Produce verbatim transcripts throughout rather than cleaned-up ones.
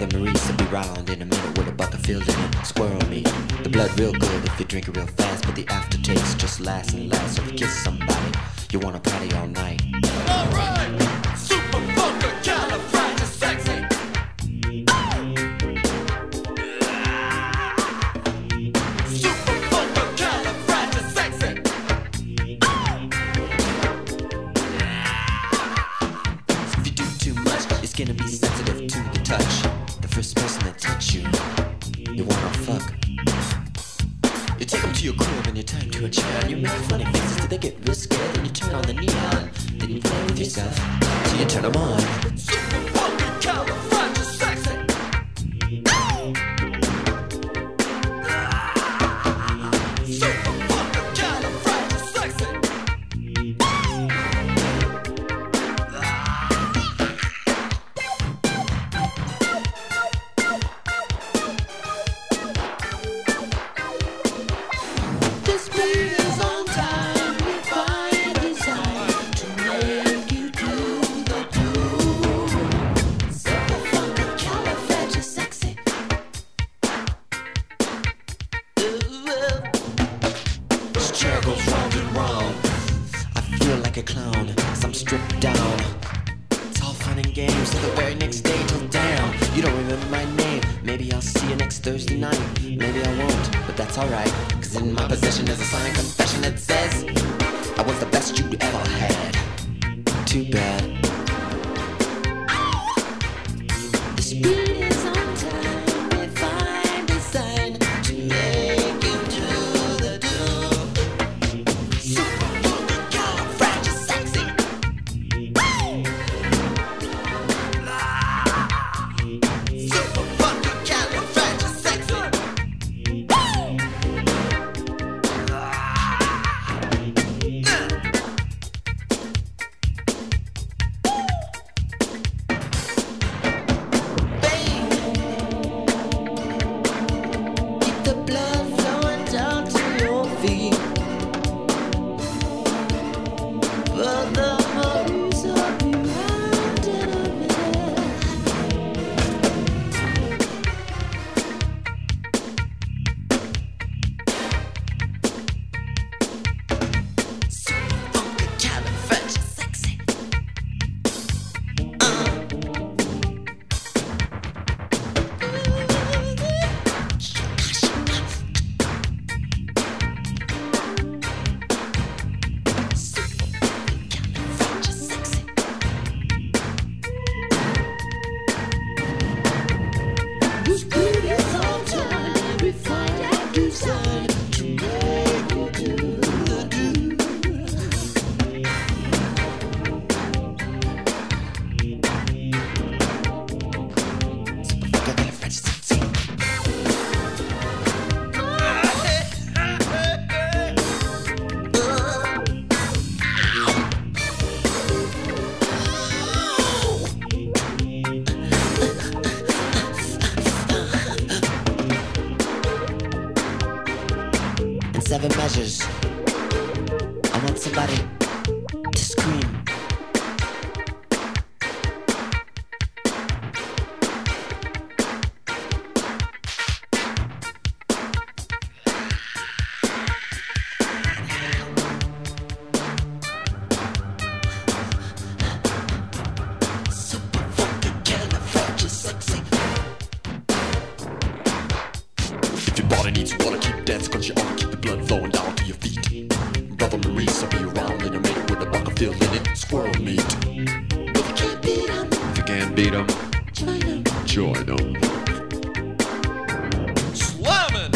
Brother Maurice will be round in a minute with a bucket filled in it. Squirrel meat. The blood real good if you drink it real fast, but the aftertaste just lasts and lasts. So if you kiss somebody, you wanna party all night. Alright! Super funky, califragisexy. Super funky, califragisexy. If you do too much, your skin will be sensitive to the touch. The first person that touch you, you wanna fuck. You take them to your crib and you turn to a chair and you make funny faces till they get real scared. Then you turn on the neon, then you play with yourself till you turn them on. Super funky, califragisexy. Super funky, califragisexy. This beat is on time, refined design to make you do the do. Super funky, califragisexy. This chair goes round and round. I feel like a clown as I'm stripped down. It's all fun and games till the very next day till damn. You don't remember my name. Maybe I'll see you next Thursday night. Maybe I won't, but that's alright. Cause in my possession there's a signed confession that says I was the best you'd ever had. Too bad. This beat is on time, refined design to make you do the do. Super funky, califragisexy. Super funky, califragisexy. Keep the blood flowing down to your feet. But the memories of you round in a minute. Super funky, califragisexy. This beat is on time, refined and designed to make you do the do. In seven measures, I want somebody to scream. Super funky, califragisexy. If your body needs water, keep dancing, cause you ought to keep the blood flowing down to your feet. Brother Maurice will be around in a minute with a bucket filled in it. Squirrel meat. If you can't beat 'em, If you can't beat 'em, join 'em. join 'em. Slamming!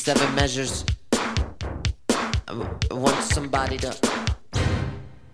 seven measures. I w- I want somebody to